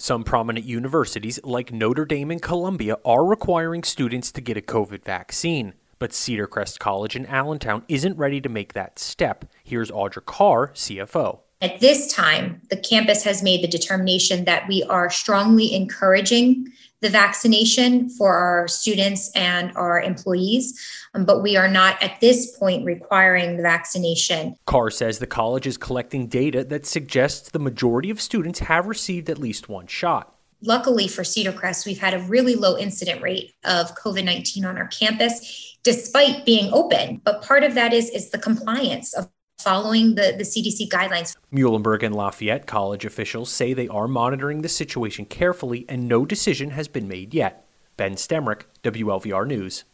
Some prominent universities, like Notre Dame and Columbia, are requiring students to get a COVID vaccine. But Cedar Crest College in Allentown isn't ready to make that step. Here's Audra Carr, CFO. At this time, the campus has made the determination that we are strongly encouraging the vaccination for our students and our employees, but we are not at this point requiring the vaccination. Carr says the college is collecting data that suggests the majority of students have received at least one shot. Luckily for Cedar Crest, we've had a really low incident rate of COVID-19 on our campus, despite being open. But part of that is the compliance of following the CDC guidelines. Muhlenberg and Lafayette College officials say they are monitoring the situation carefully and no decision has been made yet. Ben Stemrick, WLVR News.